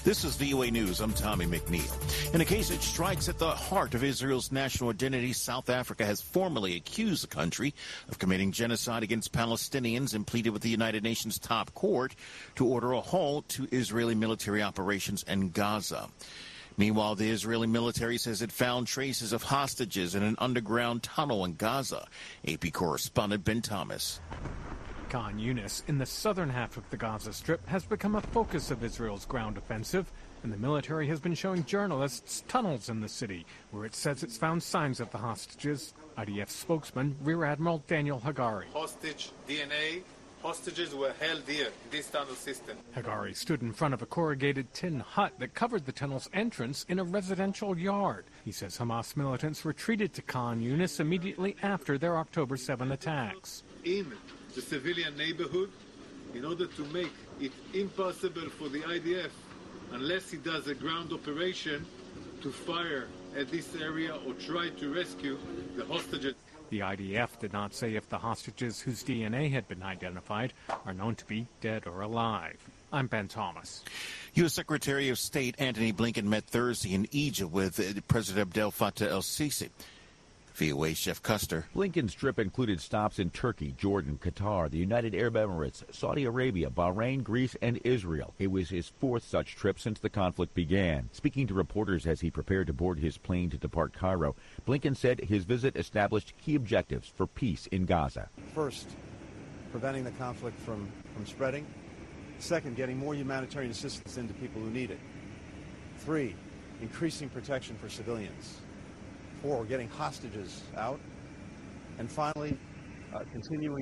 This is VOA News. I'm Tommy McNeil. In a case that strikes at the heart of Israel's national identity, South Africa has formally accused the country of committing genocide against Palestinians and pleaded with the United Nations top court to order a halt to Israeli military operations in Gaza. Meanwhile, the Israeli military says it found traces of hostages in an underground tunnel in Gaza. AP correspondent Ben Thomas. Khan Yunis, in the southern half of the Gaza Strip, has become a focus of Israel's ground offensive, and the military has been showing journalists tunnels in the city, where it says it's found signs of the hostages. IDF spokesman Rear Admiral Daniel Hagari. Hostage DNA. Hostages were held here in this tunnel system. Hagari stood in front of a corrugated tin hut that covered the tunnel's entrance in a residential yard. He says Hamas militants retreated to Khan Yunis immediately after their October 7 attacks. In the civilian neighborhood, in order to make it impossible for the IDF, unless he does a ground operation, to fire at this area or try to rescue the hostages. The IDF did not say if the hostages whose DNA had been identified are known to be dead or alive. I'm Ben Thomas. U.S. Secretary of State Antony Blinken met Thursday in Egypt with President Abdel Fattah el-Sisi. VOA Chef Custer. Blinken's trip included stops in Turkey, Jordan, Qatar, the United Arab Emirates, Saudi Arabia, Bahrain, Greece, and Israel. It was his fourth such trip since the conflict began. Speaking to reporters as he prepared to board his plane to depart Cairo, Blinken said his visit established key objectives for peace in Gaza. First, preventing the conflict from spreading. Second, getting more humanitarian assistance into people who need it. 3, increasing protection for civilians. 4, getting hostages out. And finally, continuing